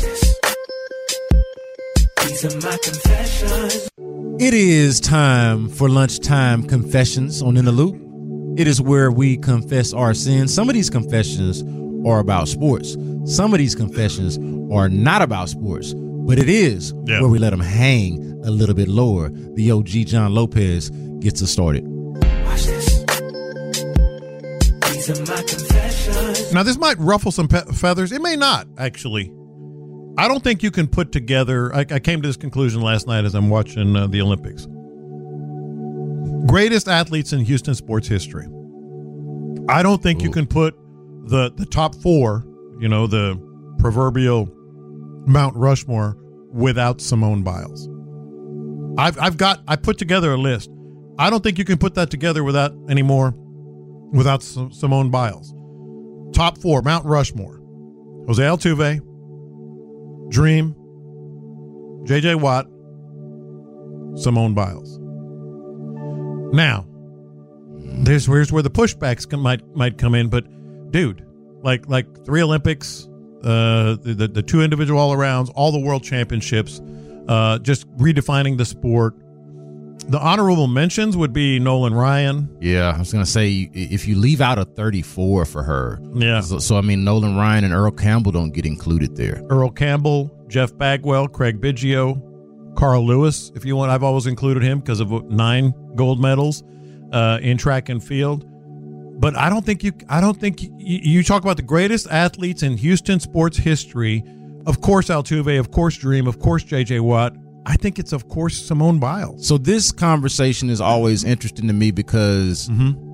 These are my confessions. It is time for Lunchtime Confessions on In the Loop. It is where we confess our sins. Some of these confessions are about sports. Some of these confessions are not about sports. But it is where we let them hang a little bit lower. The OG John Lopez gets us started. Watch this. These are my confessions. Now, this might ruffle some feathers. It may not, actually. I don't think you can put together. I came to this conclusion last night as I'm watching the Olympics. Greatest athletes in Houston sports history. I don't think you can put the top four, the proverbial Mount Rushmore, without Simone Biles. I put together a list. I don't think you can put that together without Simone Biles. Top four, Mount Rushmore. Jose Altuve, Dream, J.J. Watt, Simone Biles. Now, here's where the pushbacks might come in. But, dude, like 3 Olympics, the 2 individual all-arounds, all the world championships, just redefining the sport. The honorable mentions would be Nolan Ryan. Yeah, I was going to say, if you leave out a 34 for her. Yeah. So, I mean, Nolan Ryan and Earl Campbell don't get included there. Earl Campbell, Jeff Bagwell, Craig Biggio, Carl Lewis, if you want. I've always included him because of 9 gold medals in track and field. But I don't think you talk about the greatest athletes in Houston sports history. Of course, Altuve, of course, Dream, of course, J.J. Watt. I think it's, of course, Simone Biles. So this conversation is always interesting to me because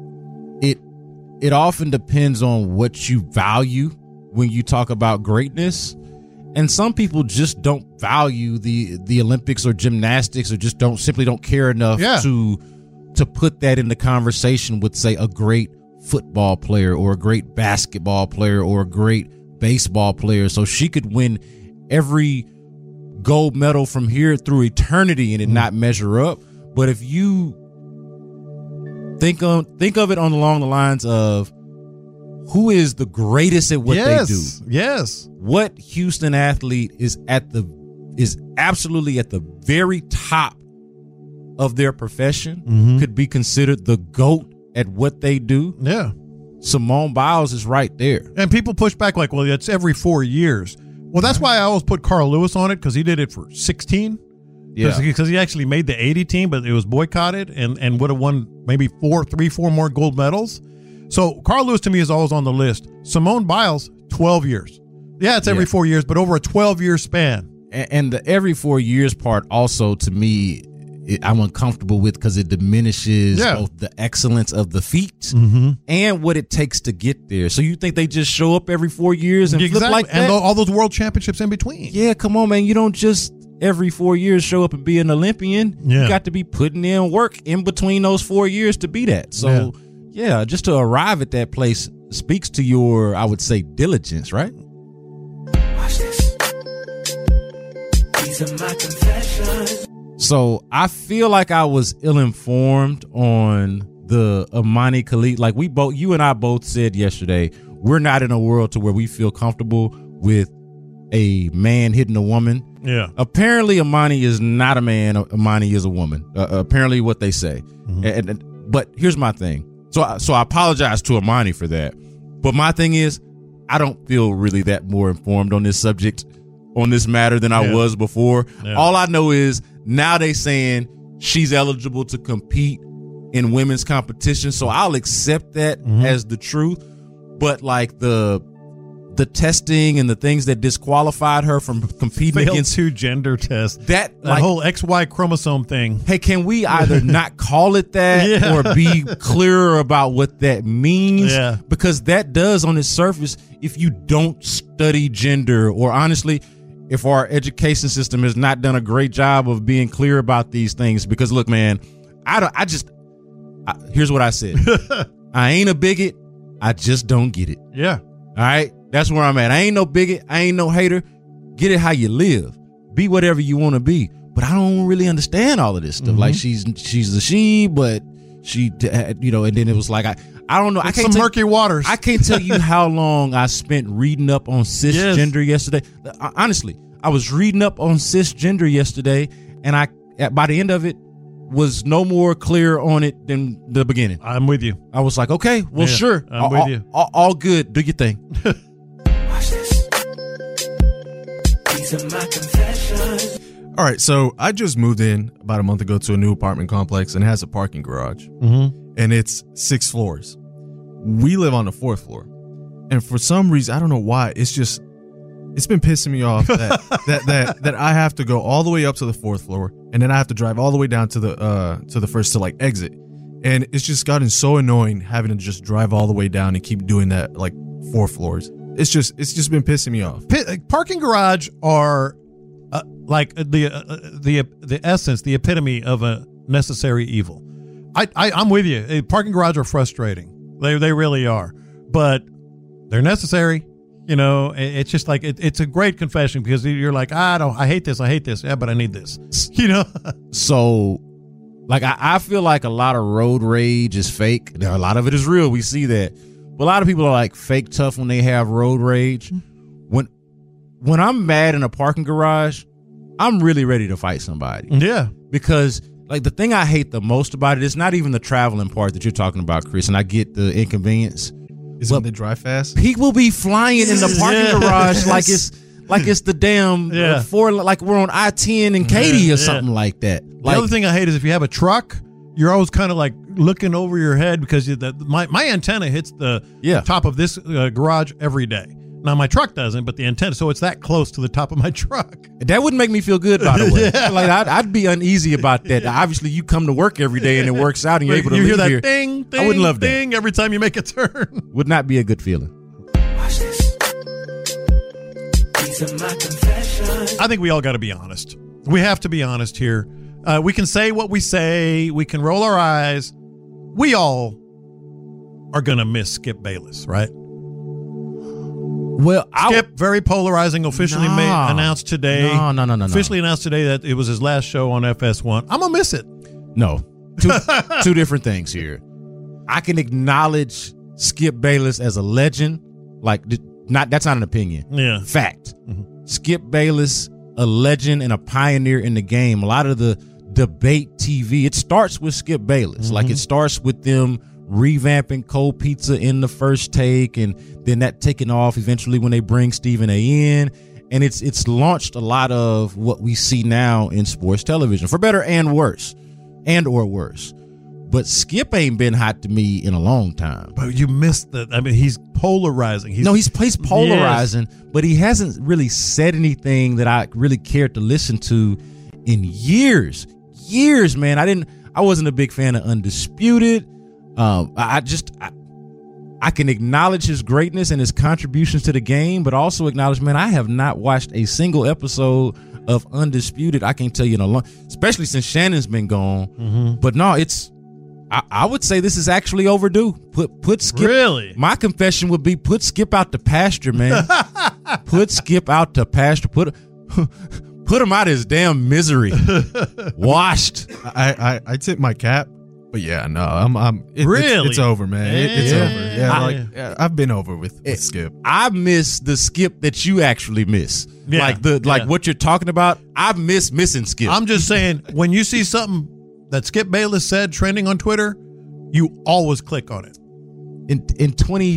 it often depends on what you value when you talk about greatness. And some people just don't value the Olympics or gymnastics, or just simply don't care enough to put that in the conversation with, say, a great football player or a great basketball player or a great baseball player. So she could win every gold medal from here through eternity and it not measure up. But if you think of it along the lines of who is the greatest at what they do. Yes. What Houston athlete is absolutely at the very top of their profession, could be considered the GOAT at what they do. Yeah. Simone Biles is right there. And people push back like, well, it's every 4 years. Well, that's why I always put Carl Lewis on it, because he did it for 16. Yeah. Because he actually made the 80 team, but it was boycotted and would have won maybe 4 more gold medals. So Carl Lewis to me is always on the list. Simone Biles, 12 years. Yeah, it's every 4 years, but over a 12-year span. And the every 4 years part also, to me, I'm uncomfortable with, because it diminishes both the excellence of the feat and what it takes to get there. So you think they just show up every 4 years and flip like that? And all those world championships in between. Yeah, come on, man. You don't just every 4 years show up and be an Olympian. Yeah. You got to be putting in work in between those 4 years to be that. So, just to arrive at that place speaks to your, I would say, diligence, right? Watch this. These are my confessions. So I feel like I was ill-informed on the Imani Khalid. Like you and I both said yesterday, we're not in a world to where we feel comfortable with a man hitting a woman. Yeah. Apparently Imani is not a man. Imani is a woman. Apparently what they say. But here's my thing. So I apologize to Imani for that. But my thing is, I don't feel really that more informed on this subject, on this matter, than I was before. Yeah. All I know is now they saying she's eligible to compete in women's competition. So I'll accept that as the truth. But like the testing and the things that disqualified her from competing against 2 gender tests, that like, whole XY chromosome thing. Hey, can we either not call it that or be clearer about what that means? Yeah. Because that does, on its surface, if you don't study gender, or honestly, if our education system has not done a great job of being clear about these things. Because look, man, here's what I said. I ain't a bigot. I just don't get it. Yeah. All right. That's where I'm at. I ain't no bigot. I ain't no hater. Get it how you live. Be whatever you want to be. But I don't really understand all of this stuff. Like she's a she, but and then it was like I don't know. I can't some murky waters. I can't tell you how long I spent reading up on cisgender yesterday. Honestly, I was reading up on cisgender yesterday, and by the end of it was no more clear on it than the beginning. I'm with you. I was like, okay, well, sure. I'm with you. All good. Do your thing. Watch this. These are my confessions. All right, so I just moved in about a month ago to a new apartment complex, and it has a parking garage, and it's 6 floors. We live on the 4th floor, and for some reason, I don't know why, it's been pissing me off that I have to go all the way up to the 4th floor, and then I have to drive all the way down to the first to like exit, and it's just gotten so annoying having to just drive all the way down and keep doing that like 4 floors. It's just been pissing me off. Parking garage are like the essence, the epitome of a necessary evil. I'm with you. Parking garage are frustrating. They really are, but they're necessary. It's just like it's a great confession because you're like, I hate this. Yeah, but I need this. So, like, I feel like a lot of road rage is fake. Now, a lot of it is real. We see that. But a lot of people are like fake tough when they have road rage. When I'm mad in a parking garage, I'm really ready to fight somebody. Yeah. Because, like, the thing I hate the most about it is not even the traveling part that you're talking about, Chris, and I get the inconvenience. Is it when they drive fast? People be flying in the parking garage like it's the damn like we're on I-10 and Katy or something like that. The other thing I hate is if you have a truck, you're always kind of like looking over your head because my antenna hits the top of this garage every day. Now, my truck doesn't, but the antenna, so it's that close to the top of my truck. That wouldn't make me feel good, by the way. Like, I'd be uneasy about that. Obviously, you come to work every day and it works out and you're able to leave hear here. that ding, ding, I wouldn't love ding that. Every time you make a turn. Would not be a good feeling. Watch this. These are my confessions. I think we all got to be honest. We have to be honest here. We can say what we say. We can roll our eyes. We all are going to miss Skip Bayless, right? Well, Skip, very polarizing, officially announced today. No. Officially announced today that it was his last show on FS1. I'm going to miss it. No. Two different things here. I can acknowledge Skip Bayless as a legend. Like, that's not an opinion. Yeah. Fact. Mm-hmm. Skip Bayless, a legend and a pioneer in the game. A lot of the debate TV, it starts with Skip Bayless. Mm-hmm. Like, it starts with them revamping Cold Pizza in the First Take, and then that taking off eventually when they bring Stephen A. in, and it's launched a lot of what we see now in sports television, for better and worse, or worse. But Skip ain't been hot to me in a long time. But you missed the. I mean, he's polarizing. He's polarizing, but he hasn't really said anything that I really cared to listen to in years, man. I wasn't a big fan of Undisputed. I can acknowledge his greatness and his contributions to the game, but also acknowledge, man, I have not watched a single episode of Undisputed. I can't tell you in a long, especially since Shannon's been gone. Mm-hmm. But no, I would say this is actually overdue. Put Skip. Really? My confession would be put Skip out to pasture, man. Put Skip out to pasture. Put him out of his damn misery. Washed. I tip my cap. But yeah, no, it's over, man. It's over. Yeah, I've been over with Skip. I miss the Skip that you actually miss. Yeah, like what you're talking about. I miss missing Skip. I'm just saying, when you see something that Skip Bayless said trending on Twitter, you always click on it. In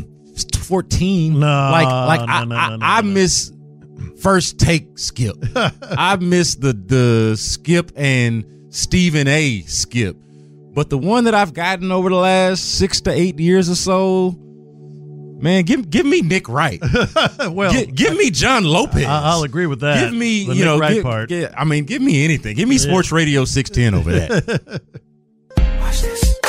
2014, I miss First Take Skip. I miss the Skip and Stephen A. Skip. But the one that I've gotten over the last 6 to 8 years or so, man, give me Nick Wright. Well, give me John Lopez. I'll agree with that. Give me the Nick Wright part. Give me anything. Give me Sports Radio 610 over that. Watch this.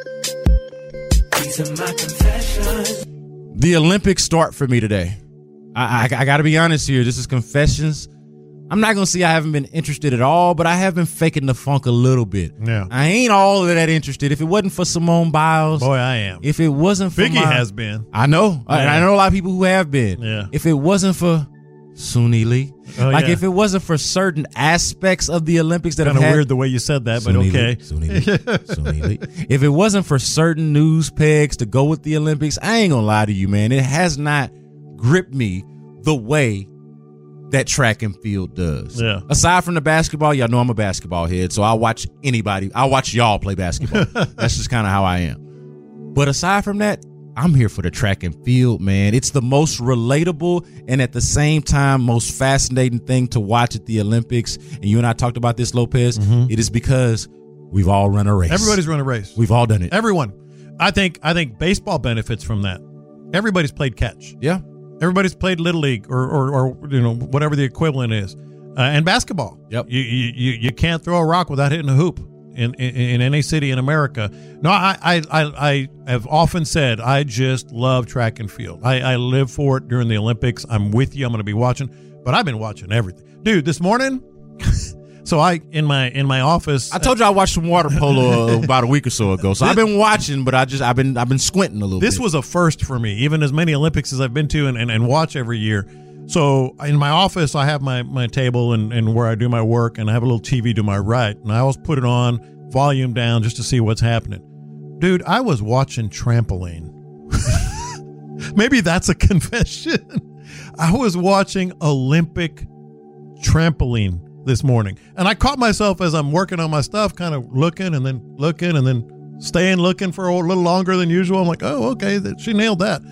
These are my confessions. The Olympics start for me today. I got to be honest here. This is confessions. I'm not going to say I haven't been interested at all, but I have been faking the funk a little bit. Yeah. I ain't all of that interested. If it wasn't for Simone Biles. Boy, I am. If it wasn't for Biggie has been. I know. Yeah. I know a lot of people who have been. Yeah. If it wasn't for Suni Lee. Oh, Like yeah. if it wasn't for certain aspects of the Olympics that Kind have of had weird the way you said that, but Suni okay. Lee, Suni Lee, Suni Lee. If it wasn't for certain news pegs to go with the Olympics, I ain't gonna lie to you, man. It has not gripped me the way that track and field does. Yeah. Aside from the basketball, y'all know I'm a basketball head, so I watch anybody. I watch y'all play basketball. That's just kind of how I am. But aside from that, I'm here for the track and field, man. It's the most relatable and at the same time most fascinating thing to watch at the Olympics. And you and I talked about this, Lopez. It is because we've all run a race. Everybody's run a race. We've all done it. Everyone. I think baseball benefits from that. Everybody's played catch. Yeah. Everybody's played Little League or whatever the equivalent is. And basketball. Yep. You can't throw a rock without hitting a hoop in any city in America. No, I have often said I just love track and field. I live for it during the Olympics. I'm with you. I'm going to be watching, but I've been watching everything, dude. This morning, so in my office, I told you I watched some water polo about a week or so ago. So I've been watching, but I've been squinting a little bit. This was a first for me, even as many Olympics as I've been to and watch every year. So in my office, I have my table and where I do my work, and I have a little TV to my right, and I always put it on, volume down, just to see what's happening. Dude, I was watching trampoline. Maybe that's a confession. I was watching Olympic trampoline this morning, and I caught myself as I'm working on my stuff, kind of looking and then staying looking for a little longer than usual. I'm like, oh, okay, she nailed that.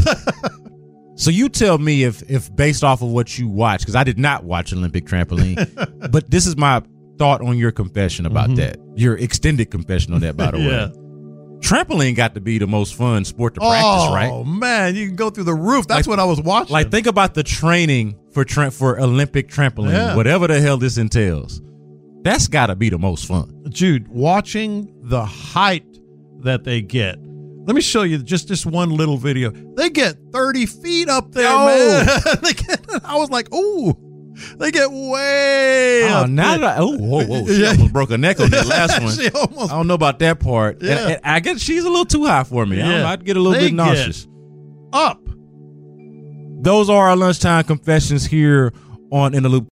So you tell me if based off of what you watch, because I did not watch Olympic trampoline, but this is my thought on your confession about that. Your extended confession on that, by the Yeah. way. Trampoline got to be the most fun sport to practice, right? Oh man, you can go through the roof. That's what I was watching. Like, think about the training for Olympic trampoline, Yeah. whatever the hell this entails. That's got to be the most fun. Dude, watching the height that they get. Let me show you just one little video. They get 30 feet up there, Yo. man. I was like, ooh, they get way Oh, up now there. that whoa. She Yeah. almost broke her neck on that last one. She almost- I don't know about that part. Yeah. And I guess she's a little too high for me. I don't Yeah. know, I'd get a little They bit nauseous. up. Those are our lunchtime confessions here on In the Loop.